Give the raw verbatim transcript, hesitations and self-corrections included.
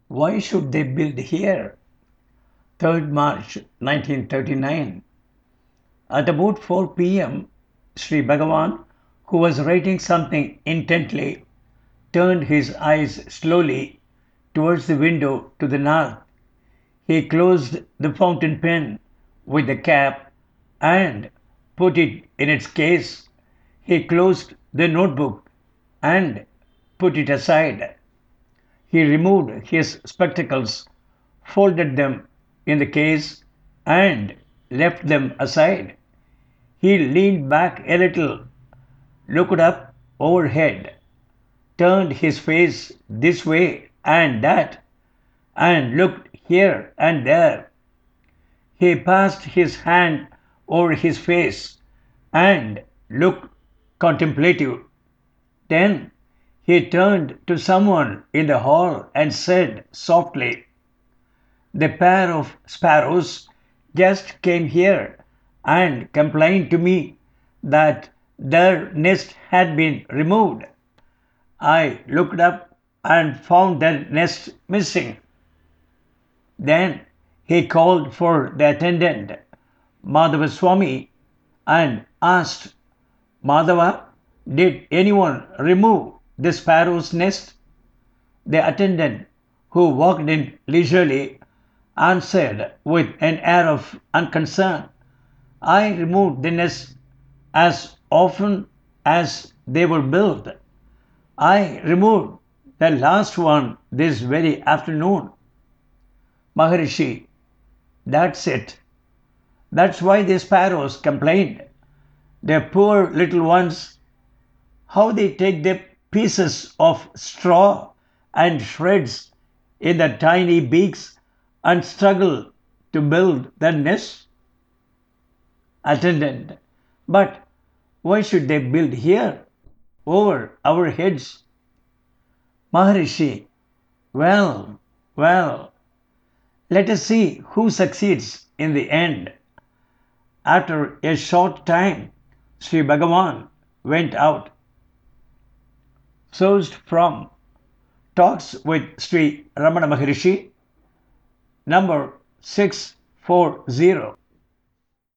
Why should they build here? third March nineteen thirty-nine. At about four p m, Sri Bhagavan, who was writing something intently, turned his eyes slowly towards the window to the north. He closed the fountain pen with the cap and put it in its case. He closed the notebook and put it aside. He removed his spectacles, folded them in the case, and left them aside. He leaned back a little, looked up overhead, turned his face this way and that, and looked here and there. He passed his hand over his face and looked contemplative. Then he turned to someone in the hall and said softly, "The pair of sparrows just came here and complained to me that their nest had been removed. I looked up and found their nest missing." Then he called for the attendant, Madhavaswami, and asked, "Madhava, did anyone remove the sparrow's nest?" The attendant, who walked in leisurely, answered with an air of unconcern, "I removed the nest as often as they were built. I removed the last one this very afternoon." Maharishi, that's it. That's why the sparrows complained. The poor little ones, how they take the pieces of straw and shreds in their tiny beaks and struggle to build their nest. Attendant, but why should they build here, over our heads? Maharishi, well, well, let us see who succeeds in the end. After a short time, Sri Bhagavan went out. Sourced from Talks with Sri Ramana Maharishi, number six forty.